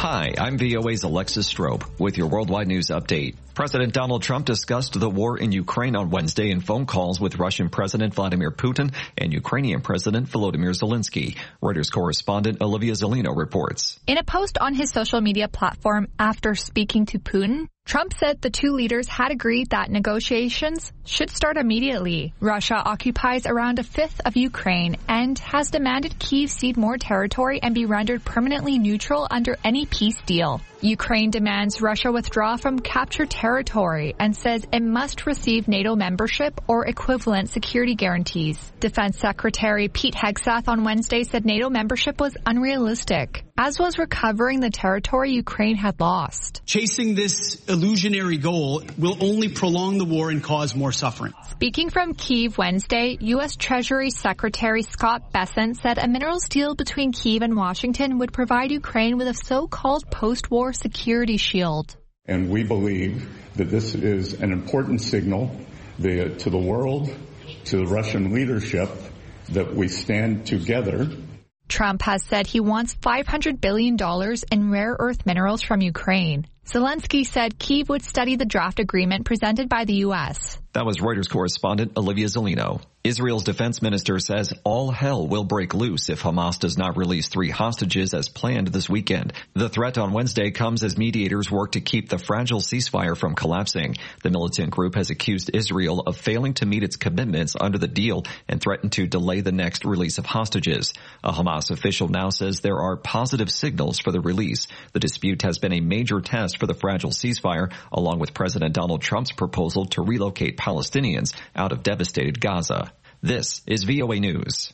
Hi, I'm VOA's Alexis Strobe with your worldwide news update. President Donald Trump discussed the war in Ukraine on Wednesday in phone calls with Russian President Vladimir Putin and Ukrainian President Volodymyr Zelensky. Reuters correspondent Olivia Zelino reports. In a post on his social media platform after speaking to Putin, Trump said the two leaders had agreed that negotiations should start immediately. Russia occupies around a fifth of Ukraine and has demanded Kyiv cede more territory and be rendered permanently neutral under any peace deal. Ukraine demands Russia withdraw from captured territory and says it must receive NATO membership or equivalent security guarantees. Defense Secretary Pete Hegseth on Wednesday said NATO membership was unrealistic, as was recovering the territory Ukraine had lost. Chasing this illusionary goal will only prolong the war and cause more suffering. Speaking from Kyiv Wednesday, U.S. Treasury Secretary Scott Bessent said a minerals deal between Kyiv and Washington would provide Ukraine with a so-called post-war security shield. And we believe that this is an important signal to the world, to the Russian leadership, that we stand together. Trump has said he wants $500 billion in rare earth minerals from Ukraine. Zelensky said Kyiv would study the draft agreement presented by the U.S. That was Reuters correspondent Olivia Zelino. Israel's defense minister says all hell will break loose if Hamas does not release 3 hostages as planned this weekend. The threat on Wednesday comes as mediators work to keep the fragile ceasefire from collapsing. The militant group has accused Israel of failing to meet its commitments under the deal and threatened to delay the next release of hostages. A Hamas official now says there are positive signals for the release. The dispute has been a major test for the fragile ceasefire, along with President Donald Trump's proposal to relocate Palestinians out of devastated Gaza. This is VOA News.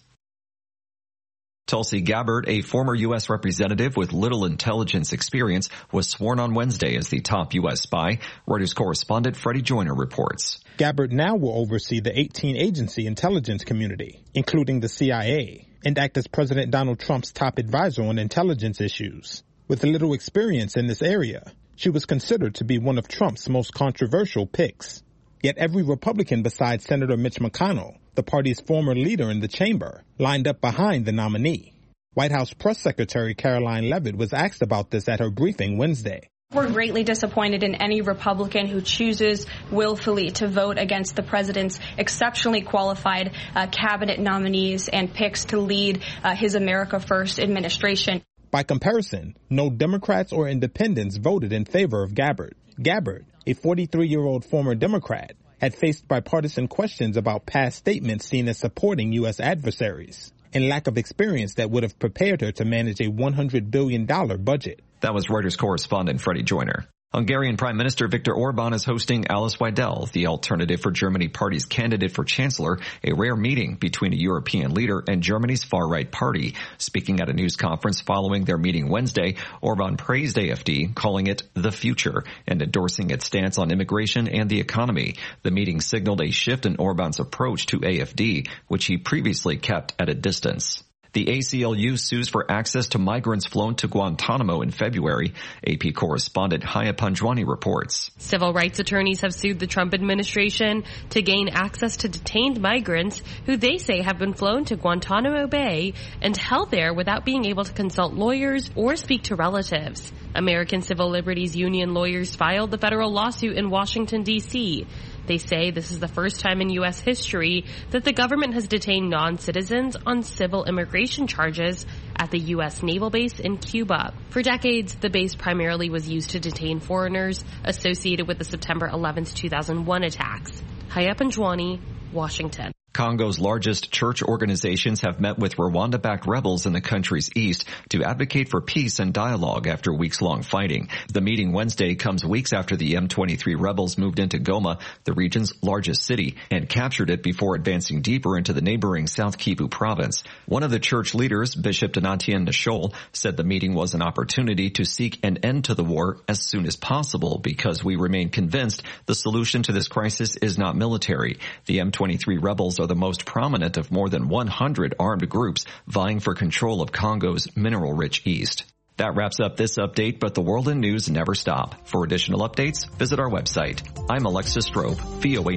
Tulsi Gabbard, a former U.S. representative with little intelligence experience, was sworn on Wednesday as the top U.S. spy. Reuters correspondent Freddie Joyner reports. Gabbard now will oversee the 18-agency intelligence community, including the CIA, and act as President Donald Trump's top advisor on intelligence issues. With little experience in this area, she was considered to be one of Trump's most controversial picks. Yet every Republican besides Senator Mitch McConnell, the party's former leader in the chamber, lined up behind the nominee. White House Press Secretary Caroline Leavitt was asked about this at her briefing Wednesday. We're greatly disappointed in any Republican who chooses willfully to vote against the president's exceptionally qualified cabinet nominees and picks to lead his America First administration. By comparison, no Democrats or independents voted in favor of Gabbard. Gabbard, a 43-year-old former Democrat, had faced bipartisan questions about past statements seen as supporting U.S. adversaries and lack of experience that would have prepared her to manage a $100 billion budget. That was Reuters correspondent Freddie Joyner. Hungarian Prime Minister Viktor Orban is hosting Alice Weidel, the Alternative for Germany party's candidate for chancellor, a rare meeting between a European leader and Germany's far-right party. Speaking at a news conference following their meeting Wednesday, Orban praised AfD, calling it the future and endorsing its stance on immigration and the economy. The meeting signaled a shift in Orban's approach to AfD, which he previously kept at a distance. The ACLU sues for access to migrants flown to Guantanamo in February. AP correspondent Haya Panjwani reports. Civil rights attorneys have sued the Trump administration to gain access to detained migrants who they say have been flown to Guantanamo Bay and held there without being able to consult lawyers or speak to relatives. American Civil Liberties Union lawyers filed the federal lawsuit in Washington, D.C. They say this is the first time in U.S. history that the government has detained non-citizens on civil immigration charges at the U.S. naval base in Cuba. For decades, the base primarily was used to detain foreigners associated with the September 11th, 2001 attacks. Haya Panjwani, Washington. Congo's largest church organizations have met with Rwanda-backed rebels in the country's east to advocate for peace and dialogue after weeks-long fighting. The meeting Wednesday comes weeks after the M23 rebels moved into Goma, the region's largest city, and captured it before advancing deeper into the neighboring South Kivu province. One of the church leaders, Bishop Donatien Nashol, said the meeting was an opportunity to seek an end to the war as soon as possible because we remain convinced the solution to this crisis is not military. The M23 rebels are the most prominent of more than 100 armed groups vying for control of Congo's mineral-rich east. That wraps up this update, but the world in news never stop. For additional updates, visit our website. I'm Alexis Strobe, VOA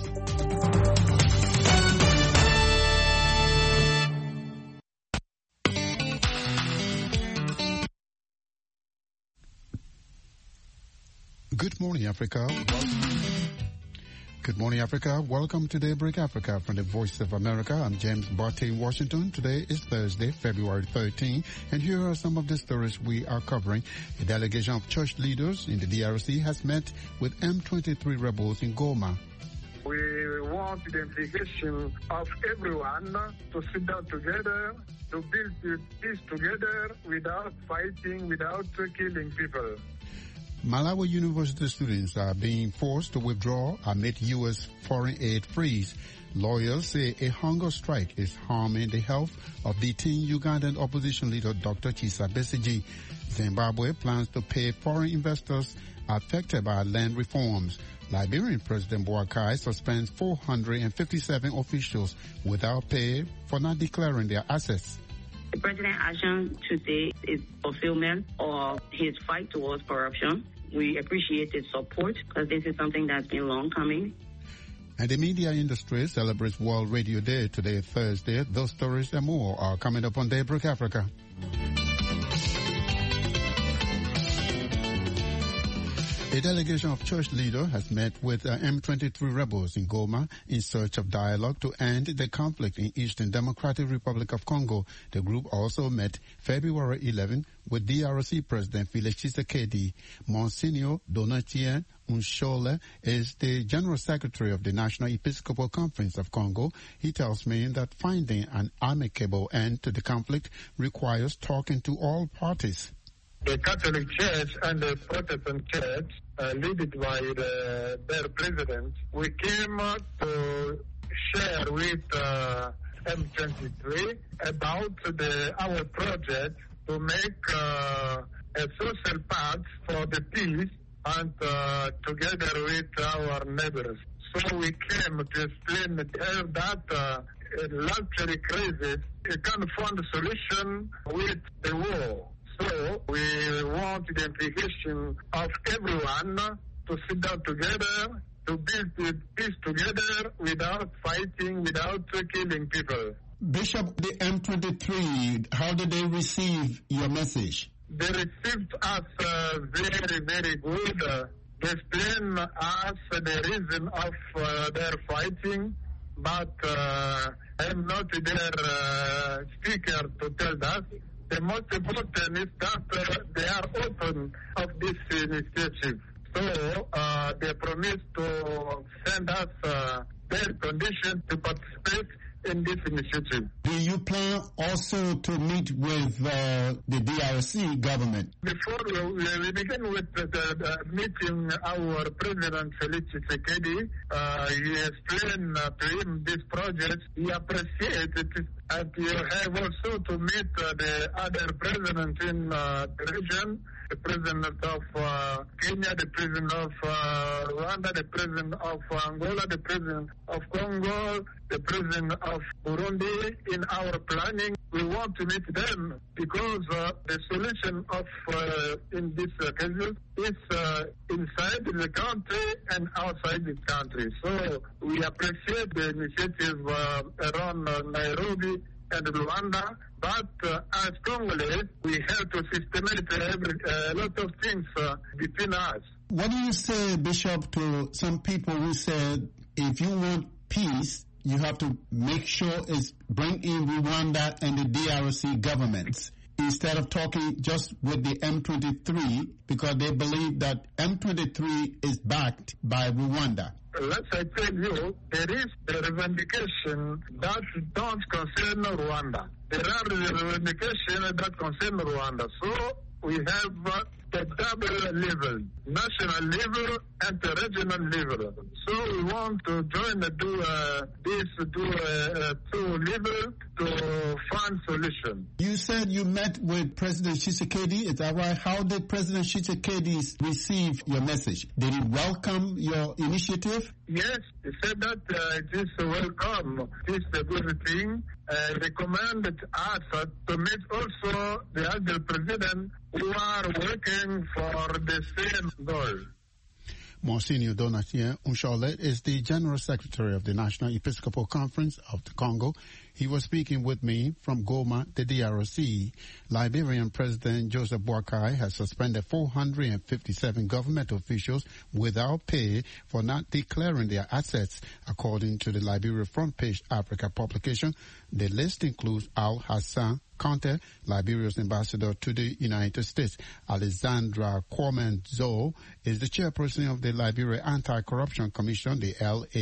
News. Good morning, Africa. Good morning, Africa. Welcome to Daybreak Africa from the Voice of America. I'm James Barty in Washington. Today is Thursday, February 13, and here are some of the stories we are covering. A delegation of church leaders in the DRC has met with M23 rebels in Goma. We want the implication of everyone to sit down together, to build peace together without fighting, without killing people. Malawi University students are being forced to withdraw amid U.S. foreign aid freeze. Lawyers say a hunger strike is harming the health of detained Ugandan opposition leader Dr. Kizza Besigye. Zimbabwe plans to pay foreign investors affected by land reforms. Liberian President Boakai suspends 457 officials without pay for not declaring their assets. The president's action today is fulfillment of his fight towards corruption. We appreciate his support because this is something that's been long coming. And the media industry celebrates World Radio Day today, Thursday. Those stories and more are coming up on Daybreak Africa. A delegation of church leaders has met with M23 rebels in Goma in search of dialogue to end the conflict in Eastern Democratic Republic of Congo. The group also met February 11 with DRC President Felix Tshisekedi. Monsignor Donatien Unshole is the General Secretary of the National Episcopal Conference of Congo. He tells me that finding an amicable end to the conflict requires talking to all parties. The Catholic Church and the Protestant Church, led by their president, we came to share with M23 about our project to make a social path for the peace and together with our neighbors. So we came to explain that luxury crisis can find a solution with the war. So we want the implication of everyone to sit down together, to build peace together without fighting, without killing people. Bishop, the M23, how did they receive your message? They received us very, very good. They explained us the reason of their fighting, but I'm not their speaker to tell us. The most important is that they are open of this initiative. So they promised to send us their condition to participate in this initiative. Do you plan also to meet with the DRC government? Before we begin with the meeting, our President Felix Tshisekedi, he explained to him this project. He appreciated it. And you have also to meet the other presidents in the region, the president of Kenya, the president of Rwanda, the president of Angola, the president of Congo, the president of Burundi. In our planning, we want to meet them because the solution of in this case is inside the country and outside the country. So we appreciate the initiative around Nairobi and Rwanda, but as Congolese, we have to systematize a lot of things between us. What do you say, Bishop, to some people who said if you want peace, you have to make sure it's bring in Rwanda and the DRC governments instead of talking just with the M23 because they believe that M23 is backed by Rwanda? Let's I tell you, there is the revendication that don't concern Rwanda. There are the revendications that concern Rwanda. So we have the double level, national level and the regional level. So we want to join two level to find solution. You said you met with President Tshisekedi. Is that right? How did President Tshisekedi receive your message? Did he welcome your initiative? Yes, he said that it is welcome. It is a good thing. Recommended us to meet also the other president who are working for the same goal. Monsignor Donatien Unsholet is the General Secretary of the National Episcopal Conference of the Congo. He was speaking with me from Goma, the DRC. Liberian President Joseph Boakai has suspended 457 government officials without pay for not declaring their assets. According to the Liberia Front Page Africa publication, the list includes Al-Hassan Conte, Liberia's ambassador to the United States. Alexandra Kwame-Zo is the chairperson of the Liberia Anti-Corruption Commission, the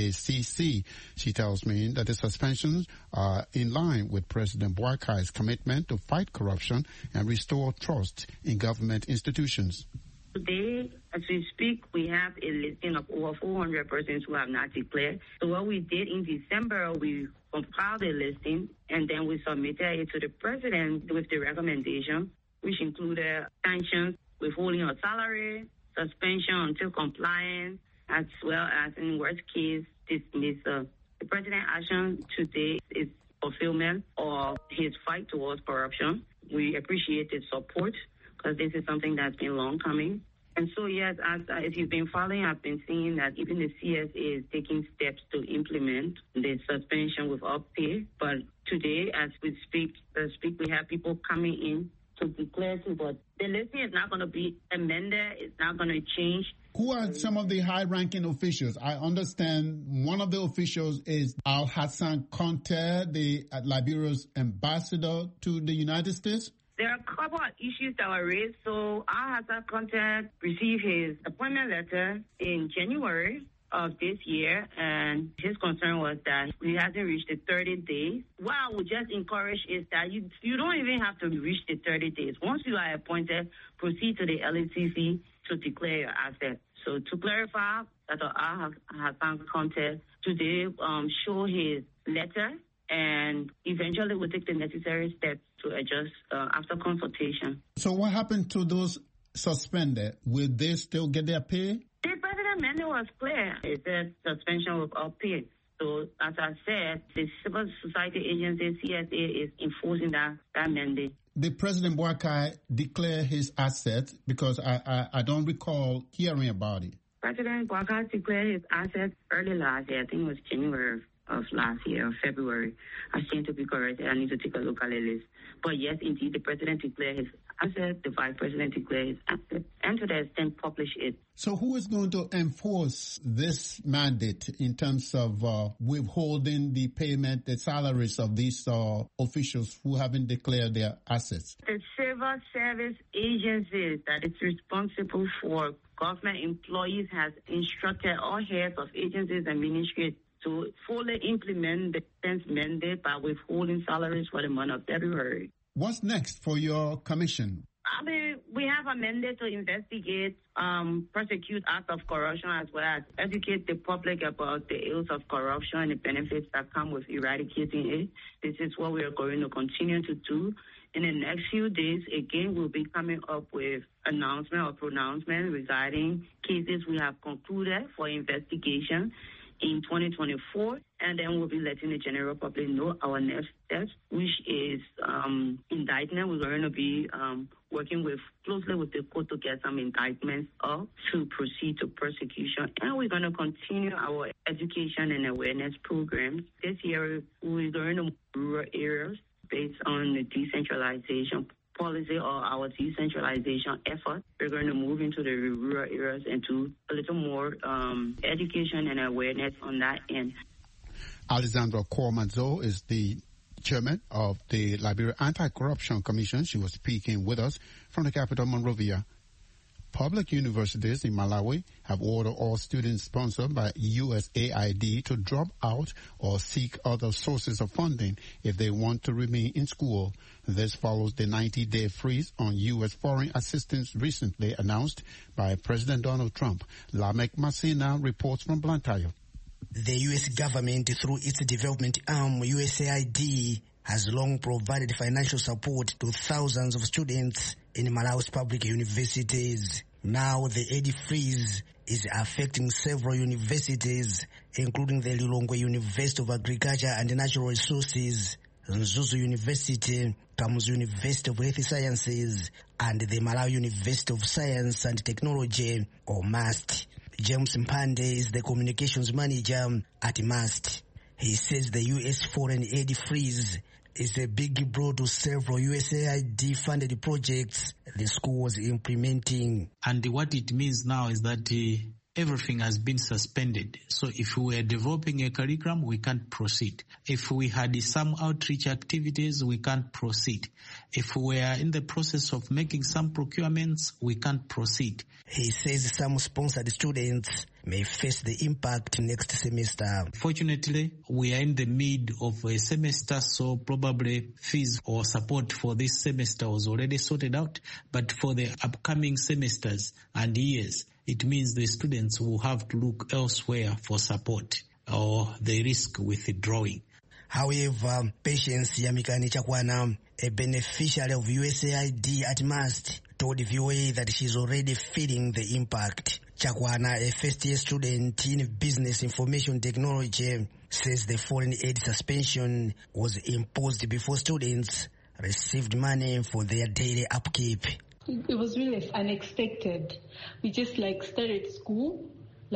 LACC. She tells me that the suspensions are in line with President Boakai's commitment to fight corruption and restore trust in government institutions. Today, as we speak, we have a listing of over 400 persons who have not declared. So what we did in December, we compiled a listing, and then we submitted it to the president with the recommendation, which included sanctions, withholding of salary, suspension until compliance, as well as, in worst case, dismissal. The president's action today is fulfillment of his fight towards corruption. We appreciate his support, because this is something that's been long coming. And so, yes, as if you've been following, I've been seeing that even the CSA is taking steps to implement the suspension without pay. But today, as we speak, we have people coming in to declare to, but the listing is not going to be amended. It's not going to change. Who are some of the high-ranking officials? I understand one of the officials is Al-Hassan Conte, the Liberia's ambassador to the United States. There are a couple of issues that were raised. So Al-Hassan Conte received his appointment letter in January of this year, and his concern was that he hasn't reached the 30 days. What I would just encourage is that you don't even have to reach the 30 days. Once you are appointed, proceed to the LACC to declare your assets. So to clarify, that Al-Hassan Conte today show his letter, and eventually we'll take the necessary steps to adjust after consultation. So what happened to those suspended? Will they still get their pay? The president mandate was clear. It said suspension without pay. So as I said, the civil society agency, CSA, is enforcing that mandate. Did President Boakai declare his assets? Because I don't recall hearing about it. President Boakai declared his assets early last year. I think it was January of last year, or February. I seem to be correct. I need to take a look at the list. But yes, indeed, the president declared his assets, the vice president declared his assets, and to the extent publish it. So who is going to enforce this mandate in terms of withholding the payment, the salaries of these officials who haven't declared their assets? The civil service agencies that is responsible for government employees has instructed all heads of agencies and ministries to fully implement the defense mandate by withholding salaries for the month of February. What's next for your commission? I mean, we have a mandate to investigate, prosecute acts of corruption, as well as educate the public about the ills of corruption and the benefits that come with eradicating it. This is what we are going to continue to do. In the next few days, again, we'll be coming up with announcement or pronouncement regarding cases we have concluded for investigation in 2024, and then we'll be letting the general public know our next steps, which is indictment. We're going to be working closely with the court to get some indictments up to proceed to prosecution, and we're going to continue our education and awareness programs. This year, we're going to rural areas based on the decentralization policy or our decentralization effort. We're going to move into the rural areas and do a little more education and awareness on that end. Alexandra Kwame-Zo is the chairman of the Liberia Anti-Corruption Commission. She was speaking with us from the capital, Monrovia. Public universities in Malawi have ordered all students sponsored by USAID to drop out or seek other sources of funding if they want to remain in school. This follows the 90-day freeze on U.S. foreign assistance recently announced by President Donald Trump. Lamek Masina reports from Blantyre. The U.S. government, through its development arm, USAID, has long provided financial support to thousands of students in Malawi's public universities. Now the aid freeze is affecting several universities, including the Lilongwe University of Agriculture and Natural Resources, Zuzu University, Kamuzu University of Health Sciences, and the Malawi University of Science and Technology, or MAST. James Mpande is the communications manager at MAST. He says the U.S. foreign aid freeze is a big blow to several USAID-funded projects the school was implementing. And what it means now is that everything has been suspended. So if we were developing a curriculum, we can't proceed. If we had some outreach activities, we can't proceed. If we were in the process of making some procurements, we can't proceed. He says some sponsored students may face the impact next semester. Fortunately, we are in the mid of a semester, so probably fees or support for this semester was already sorted out. But for the upcoming semesters and years, it means the students will have to look elsewhere for support or they risk withdrawing. However, Patience Yamikani Chakwana, a beneficiary of USAID at MAST, told VOA that she's already feeling the impact. Chakwana, a first-year student in business information technology, says the foreign aid suspension was imposed before students received money for their daily upkeep. It was really unexpected. We just started school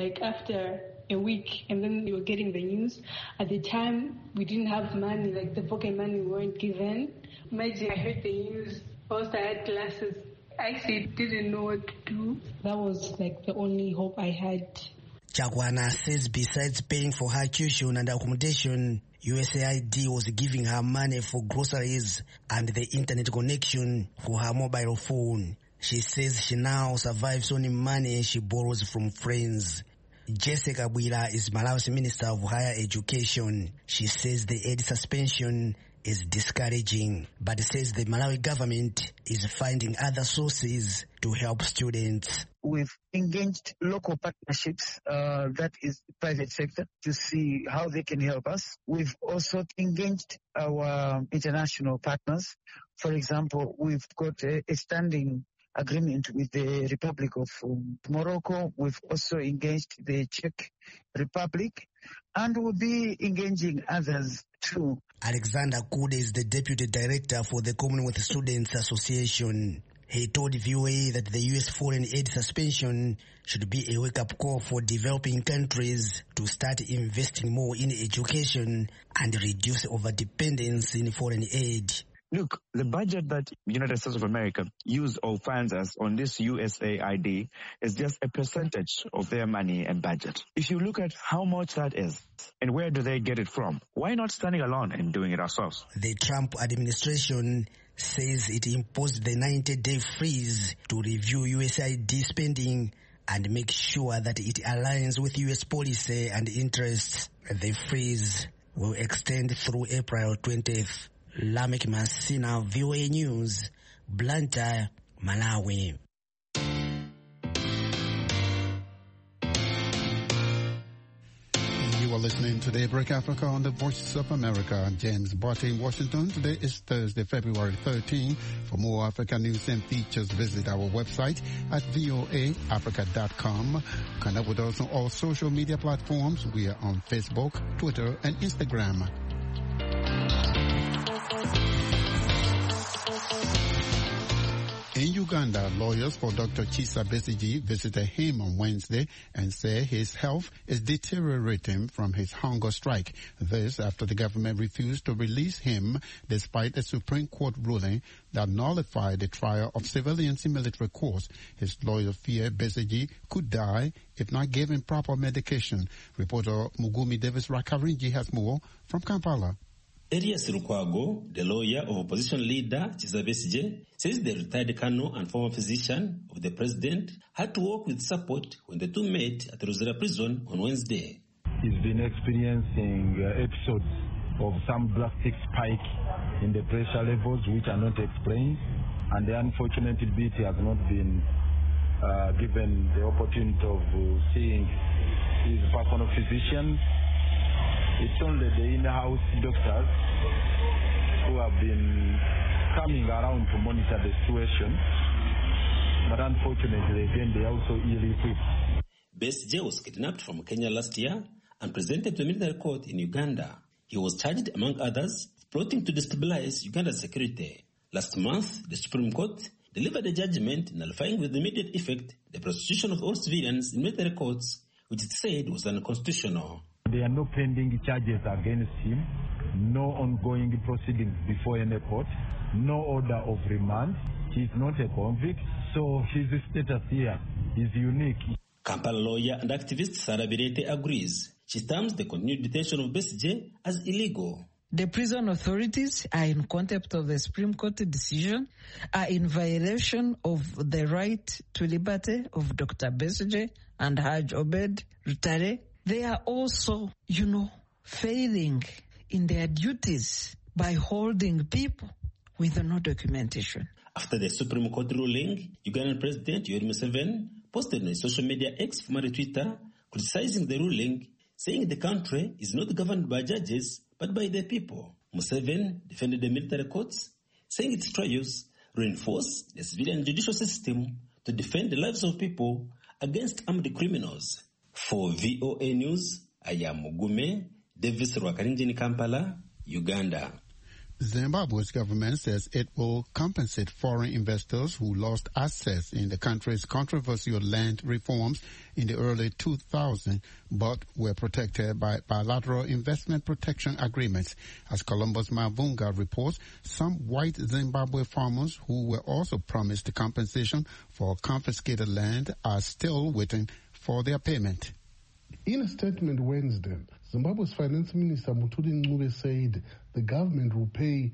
after a week, and then we were getting the news. At the time, we didn't have money, the pocket money we weren't given. Imagine I heard the news, whilst I had classes. I actually didn't know what to do. That was the only hope I had. Chakwana says besides paying for her tuition and accommodation, USAID was giving her money for groceries and the internet connection for her mobile phone. She says she now survives on money she borrows from friends. Jessica Bwira is Malawi's Minister of Higher Education. She says the aid suspension is discouraging, but says the Malawi government is finding other sources to help students. We've engaged local partnerships, that is the private sector, to see how they can help us. We've also engaged our international partners. For example, we've got a standing agreement with the Republic of Morocco. We've also engaged the Czech Republic, and we'll be engaging others too. Alexander Kude is the Deputy Director for the Commonwealth Students Association. He told VOA that the U.S. foreign aid suspension should be a wake-up call for developing countries to start investing more in education and reduce overdependence in foreign aid. Look, the budget that United States of America used or funds us on this USAID is just a percentage of their money and budget. If you look at how much that is and where do they get it from, why not standing alone and doing it ourselves? The Trump administration says it imposed the 90-day freeze to review USAID spending and make sure that it aligns with U.S. policy and interests. The freeze will extend through April 20th. Lamek Masina, VOA News, Blantyre, Malawi. You are listening to Daybreak Africa on the Voices of America. James Barty in Washington. Today is Thursday, February 13. For more Africa news and features, visit our website at voaafrica.com. Connect with us on all social media platforms. We are on Facebook, Twitter, and Instagram. In Uganda, lawyers for Dr. Kizza Besigye visited him on Wednesday and said his health is deteriorating from his hunger strike. This after the government refused to release him despite a Supreme Court ruling that nullified the trial of civilians in military courts. His lawyers fear Besigye could die if not given proper medication. Reporter Mugumi Davis Rakarinji has more from Kampala. Elias Lukwago, the lawyer of opposition leader Kizza Besigye, says the retired colonel and former physician of the president had to work with support when the two met at Rosera prison on Wednesday. He's been experiencing episodes of some drastic spike in the pressure levels which are not explained, and the unfortunate bit he has not been given the opportunity of seeing his personal physician. It's only the in-house doctors who have been coming around to monitor the situation, but unfortunately, again, they are also ill-equipped. Besigye was kidnapped from Kenya last year and presented to a military court in Uganda. He was charged, among others, plotting to destabilize Uganda's security. Last month, the Supreme Court delivered a judgment nullifying with immediate effect the prosecution of all civilians in military courts, which it said was unconstitutional. There are no pending charges against him, no ongoing proceedings before any court, no order of remand. He is not a convict, so his status here is unique. Kampala lawyer and activist Sarah Birete agrees. She terms the continued detention of Besigye as illegal. The prison authorities are in contempt of the Supreme Court decision, are in violation of the right to liberty of Dr. Besigye and Haj Obed Rutare. They are also, failing in their duties by holding people with no documentation. After the Supreme Court ruling, Ugandan President Yoweri Museveni posted on social media X, formerly Twitter, criticizing the ruling, saying the country is not governed by judges but by the people. Museveni defended the military courts, saying its trials reinforce the civilian judicial system to defend the lives of people against armed criminals. For VOA News, I am Mugume Davis Rwakarinji in Kampala, Uganda. Zimbabwe's government says it will compensate foreign investors who lost access in the country's controversial land reforms in the early 2000s, but were protected by bilateral investment protection agreements. As Columbus Mavunga reports, some white Zimbabwe farmers who were also promised compensation for confiscated land are still waiting for their payment. In a statement Wednesday, Zimbabwe's Finance Minister Mutuli Ncube said the government will pay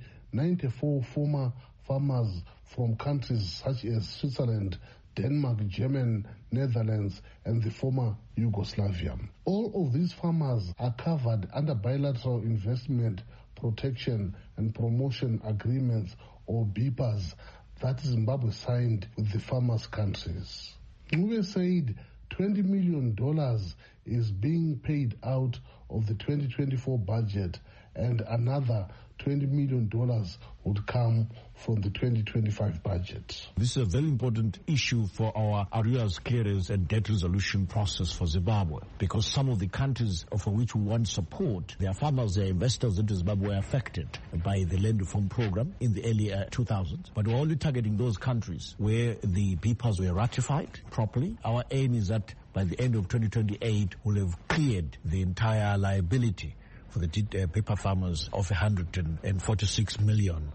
94 former farmers from countries such as Switzerland, Denmark, Germany, Netherlands, and the former Yugoslavia. All of these farmers are covered under bilateral investment protection and promotion agreements, or BIPAs, that Zimbabwe signed with the farmers' countries. Ncube said $20 million is being paid out of the 2024 budget, and another $20 million would come from the 2025 budget. This is a very important issue for our arrears clearance and debt resolution process for Zimbabwe, because some of the countries for which we want support, their farmers, their investors into Zimbabwe were affected by the land reform program in the early 2000s. But we're only targeting those countries where the BIPAs were ratified properly. Our aim is that by the end of 2028, we'll have cleared the entire liability for the paper farmers of $146 million.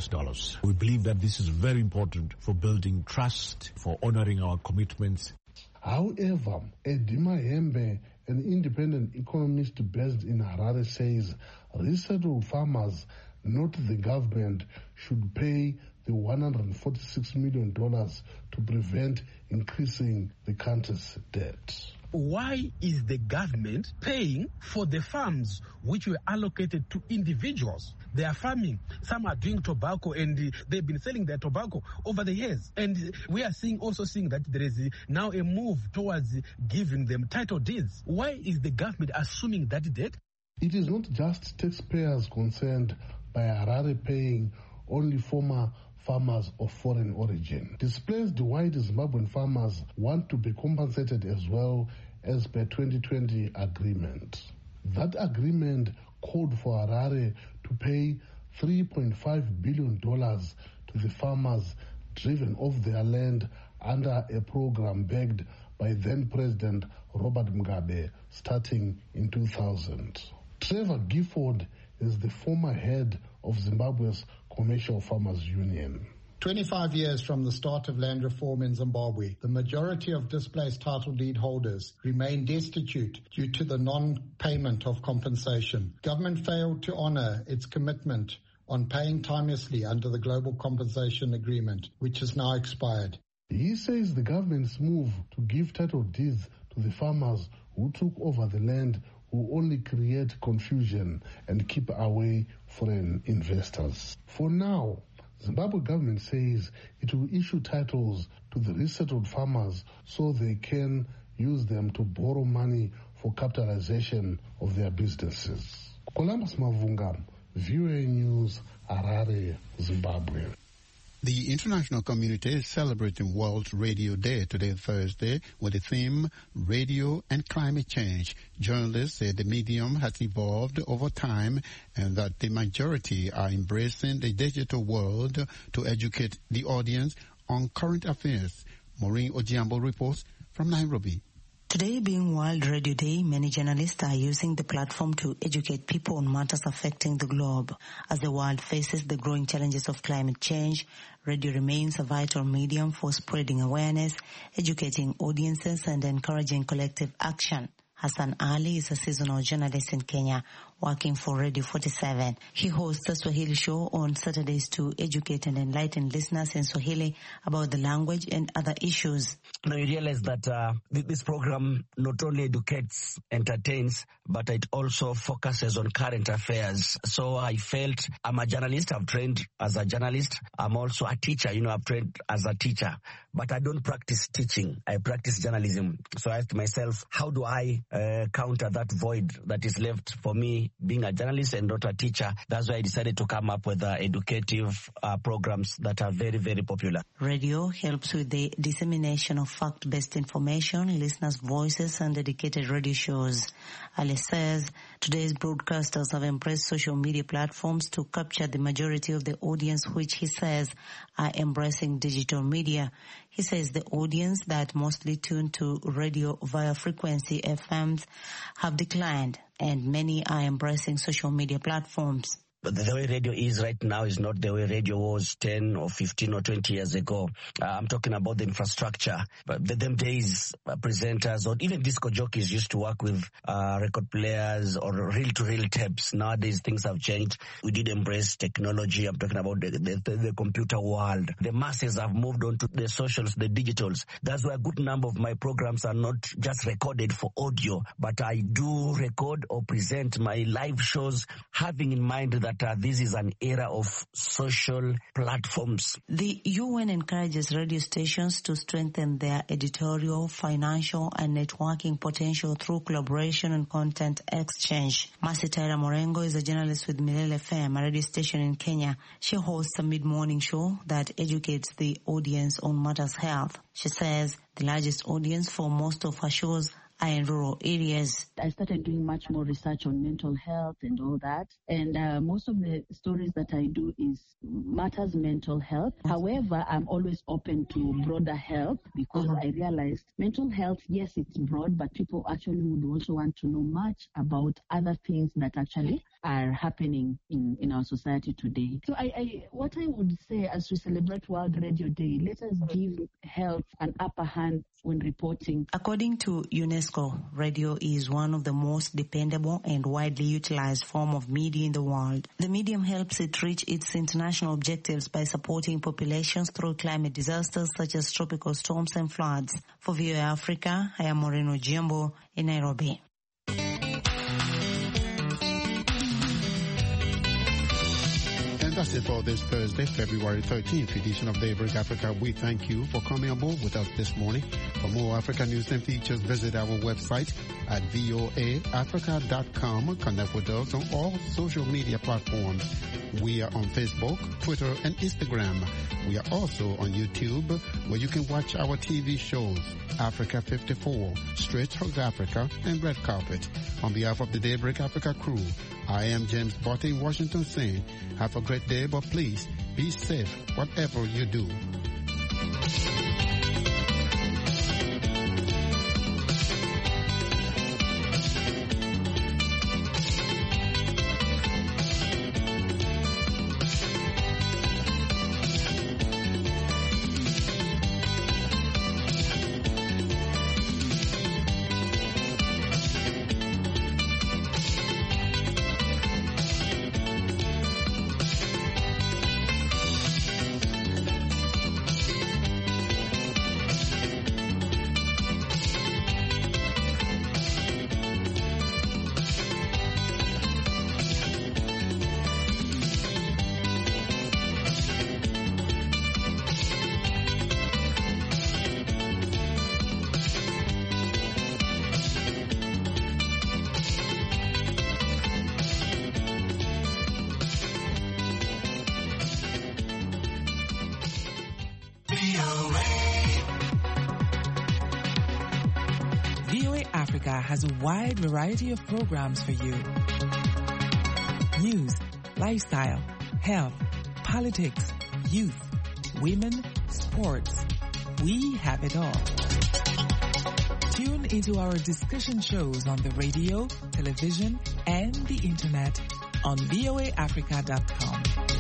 We believe that this is very important for building trust, for honoring our commitments. However, Edima Hembe, an independent economist based in Harare, says resettled farmers, not the government, should pay the $146 million to prevent increasing the country's debt. Why is the government paying for the farms which were allocated to individuals? They are farming. Some are doing tobacco, and they've been selling their tobacco over the years. And we are also seeing that there is now a move towards giving them title deeds. Why is the government assuming that debt? It is not just taxpayers concerned by Harare paying only former farmers of foreign origin. Displaced white Zimbabwean farmers want to be compensated as well as per 2020 agreement. That agreement called for Harare to pay $3.5 billion to the farmers driven off their land under a program backed by then-President Robert Mugabe starting in 2000. Trevor Gifford is the former head of Zimbabwe's Commercial Farmers Union. 25 years from the start of land reform in Zimbabwe, the majority of displaced title deed holders remain destitute due to the non-payment of compensation. Government failed to honor its commitment on paying timelessly under the Global Compensation Agreement, which has now expired. He says the government's move to give title deeds to the farmers who took over the land will only create confusion and keep away foreign investors. For now, Zimbabwe government says it will issue titles to the resettled farmers so they can use them to borrow money for capitalization of their businesses. Columbus Mavunga, VOA News, Harare, Zimbabwe. The international community is celebrating World Radio Day today, Thursday, with the theme Radio and Climate Change. Journalists say the medium has evolved over time and that the majority are embracing the digital world to educate the audience on current affairs. Maureen Ojiambo reports from Nairobi. Today being World Radio Day, many journalists are using the platform to educate people on matters affecting the globe. As the world faces the growing challenges of climate change, radio remains a vital medium for spreading awareness, educating audiences, and encouraging collective action. Hassan Ali is a seasonal journalist in Kenya working for Radio 47. He hosts a Swahili show on Saturdays to educate and enlighten listeners in Swahili about the language and other issues. Now you realize that this program not only educates, entertains, but it also focuses on current affairs. So I felt I'm a journalist. I've trained as a journalist. I'm also a teacher. I've trained as a teacher. But I don't practice teaching. I practice journalism. So I asked myself, how do I counter that void that is left for me being a journalist and not a teacher? That's why I decided to come up with educative programs that are very, very popular. Radio helps with the dissemination of fact-based information, listeners' voices, and dedicated radio shows. Ali says today's broadcasters have embraced social media platforms to capture the majority of the audience, which he says are embracing digital media. He says the audience that mostly tune to radio via frequency FMs have declined, and many are embracing social media platforms. But the way radio is right now is not the way radio was 10 or 15 or 20 years ago. I'm talking about the infrastructure. But them days, presenters or even disco jockeys used to work with record players or reel-to-reel tapes. Nowadays, things have changed. We did embrace technology. I'm talking about the computer world. The masses have moved on to the socials, the digitals. That's why a good number of my programs are not just recorded for audio, but I do record or present my live shows having in mind that this is an era of social platforms. The UN encourages radio stations to strengthen their editorial, financial, and networking potential through collaboration and content exchange. Mercy Tyra Morengo is a journalist with Milele FM, a radio station in Kenya. She hosts a mid-morning show that educates the audience on matters health. She says the largest audience for most of her shows are in rural areas. I started doing much more research on mental health and all that. And most of the stories that I do is matters mental health. However, I'm always open to broader health because I realized mental health, yes, it's broad, but people actually would also want to know much about other things that actually are happening in our society today. So what I would say as we celebrate World Radio Day, let us give health an upper hand when reporting. According to UNESCO, radio is one of the most dependable and widely utilized form of media in the world. The medium helps it reach its international objectives by supporting populations through climate disasters such as tropical storms and floods. For VOA Africa, I am Maureen Ojiambo in Nairobi. And that's it for this Thursday, February 13th edition of Daybreak Africa. We thank you for coming aboard with us this morning. For more African news and features, visit our website at voaafrica.com. Connect with us on all social media platforms. We are on Facebook, Twitter, and Instagram. We are also on YouTube, where you can watch our TV shows, Africa 54, Straight Talk Africa, and Red Carpet. On behalf of the Daybreak Africa crew, I am James Botte in Washington saying, have a great day, but please be safe whatever you do. VOA Africa has a wide variety of programs for you. News, lifestyle, health, politics, youth, women, sports. We have it all. Tune into our discussion shows on the radio, television, and the internet on voaafrica.com.